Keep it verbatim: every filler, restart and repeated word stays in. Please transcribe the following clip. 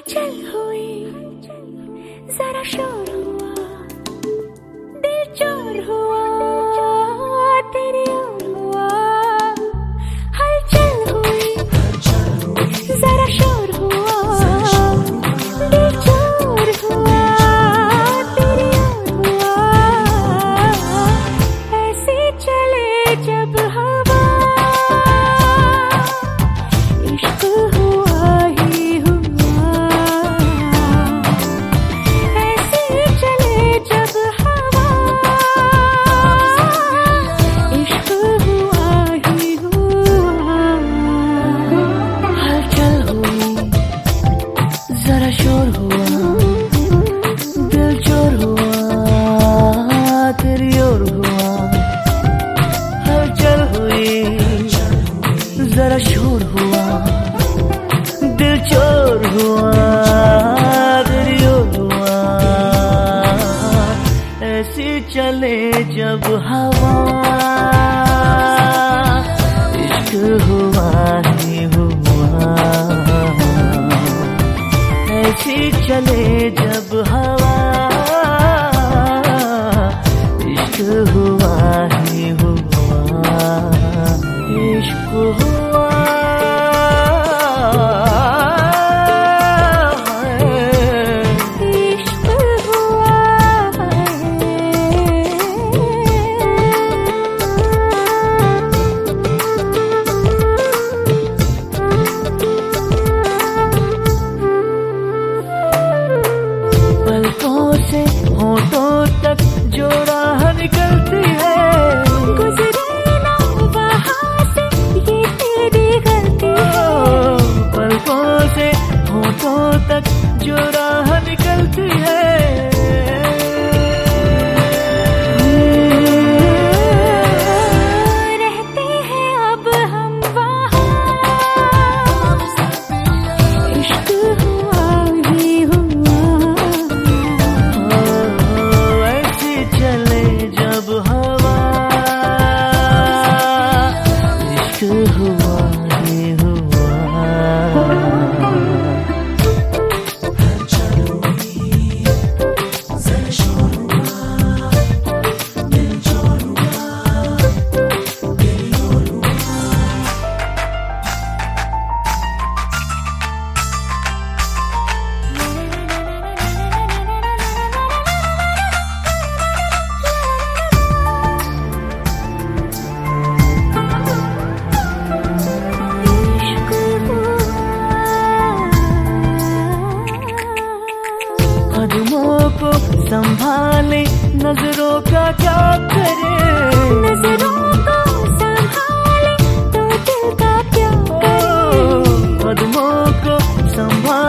हलचल हुई, जरा शोर हुआ, दिल चोर हुआ, तेरी ओर हुआ। हलचल हुई, जरा शोर हुआ, दिल चोर हुआ, तेरी ओर हुआ। ऐसे चले जब हवा, इश्क हुआ ही हुआ। ऐसे चले जब हवा, इश्क हुआ ही हुआ। हलचल हुई, जरा शोर हुआ, दिल चोर हुआ, तेरी ओर हुआ। हलचल हुई, जरा शोर हुआ, दिल चोर हुआ, तेरी ओर हुआ। ऐसी चले जब हवा, इश्क हुआ ही हुआ। ऐसी चले जब हवा, इश्क हुआ ही हुआ। इश्क हुआ, इश्क हुआ। पलकों से होठों तक जो राह निकलती है, गुजरे ना वहाँ से ये तेरी गलती है। पलकों से होठों तक जो राह निकलती है, रहते हैं अब हम वहाँ। इश्क हुआ ही हुआ। ऐसे चले जब हवा, इश्क हुआ ही हुआ। कदमों को संभाले, नजरों का क्या करे। नजरों को संभाले तो दिल का क्या करे। कदमों को संभाले,